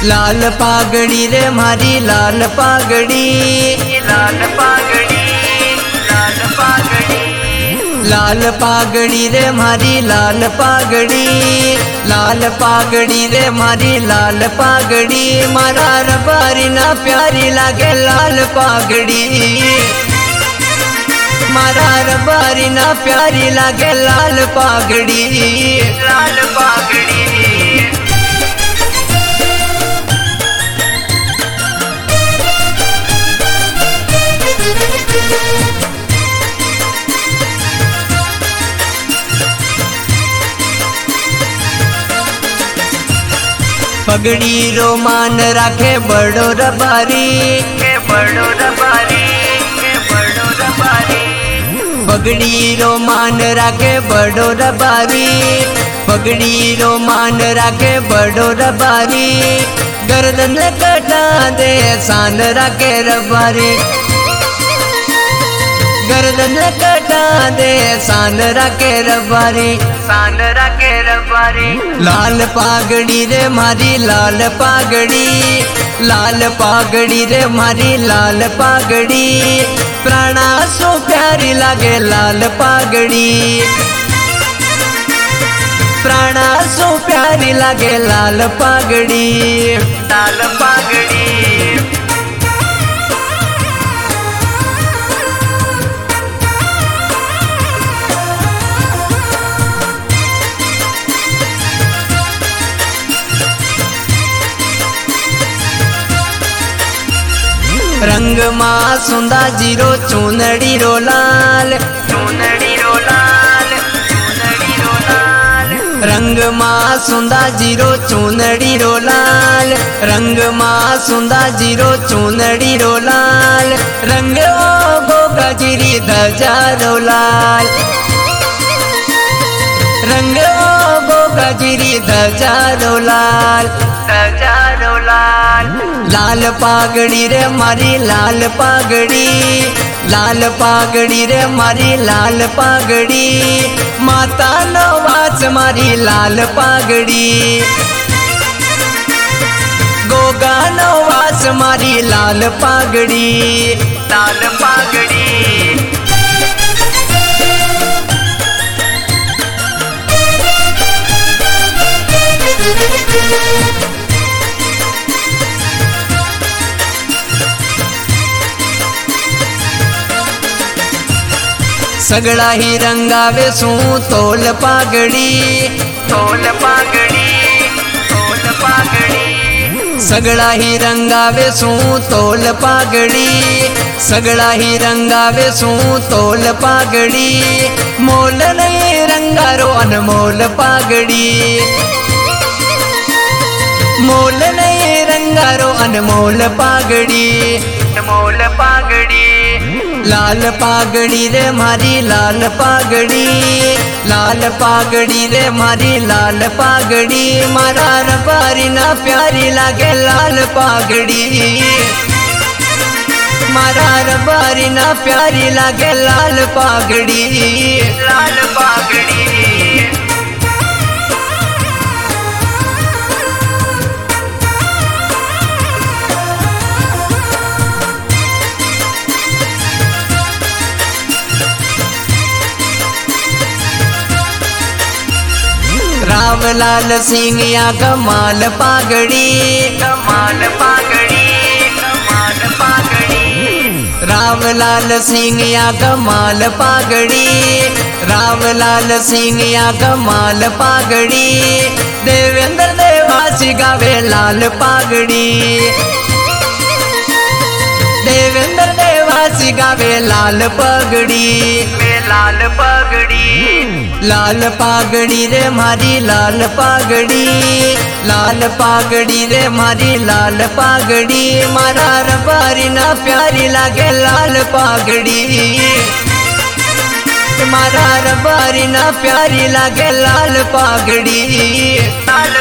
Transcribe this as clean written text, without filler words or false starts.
लाल पागड़ी रे मारी लाल पागड़ी, लाल पागड़ी, लाल पागड़ी, लाल पागड़ी रे मारी लाल पागड़ी, लाल पागड़ी रे मारी लाल पागड़ी। मारा रबारी ना प्यारी लागे लाल पागड़ी, मारा रबारी ना प्यारी लागे लाल पागड़ी, लाल पागड़ी। पगड़ी रो मान राखे बड़ो रबारी, के बड़ो रबारी, के बड़ो रबारी। पगड़ी रो मान राखे बड़ो रबारी, पगड़ी रो मान राखे बड़ो रबारी। गर्दन कटा दे सान राखे रबारी, गर्दन कटा दे सान राखे रबारी, सान राखे रबारी। लाल पागड़ी रे मारी लाल पागड़ी, लाल पागड़ी रे मारी लाल पागड़ी। प्राणा सो प्यारी लागे लाल पागड़ी, प्राणा सो प्यारी लागे लाल पागड़ी, लाल पागड़ी। रंग माँ सुंदा जीरो चूनड़ी रो लाल, चूनड़ी रो लाल, चूनड़ी रो लाल। रंग माँ सुंदा जीरो चूनड़ी रो लाल, रंग माँ सुंदा जीरो चूनड़ी रो लाल। रंग ओ गोगा जीरी धजा रो लाल, रंग ओ गोगा जीरी धजा रो लाल, धजा रो लाल। लाल पागड़ी रे मारी लाल पागड़ी, लाल पागड़ी रे मारी लाल पागड़ी। माता नवाज मारी लाल पागड़ी, गोगा नवाज मारी लाल पागड़ी, लाल पागड़ी। सगड़ा ही रंगावे सू तोल पागड़ी, तोल पागड़ी, तोल पागड़ी। सगड़ा ही रंगावे सू तोल पागड़ी, सगड़ा ही रंगावे सू तोल पागड़ी। मोल नहीं रंगारो अनमोल पागड़ी, मोल नहीं रंगारो अनमोल पागड़ी, अनमोल पागड़ी। लाल पागड़ी रे मारी लाल पागड़ी, लाल पागड़ी रे मारी लाल पागड़ी। मारा रबारी ना प्यारी लागे लाल पागड़ी, मारा रबारी ना प्यारी लागे लाल पागड़ी, लाल पागड़ी। राम लाल सिंह या कमाल पागड़ी, कमाल पागड़ी, कमाल पागड़ी। राम लाल सिंह या कमाल पागड़ी, राम लाल सिंह या कमाल पागड़ी। देवेंद्र देवासी गावे लाल पागड़ी, देवेंद्र देवासी गावे लाल पगड़ी, लाल पगड़ी। लाल पागड़ी रे मारी लाल पागड़ी, लाल पागड़ी रे मारी लाल पागड़ी। मारा रबारी ना प्यारी लागे लाल पागड़ी, मारा रबारी ना प्यारी लागे लाल पागड़ी, लाल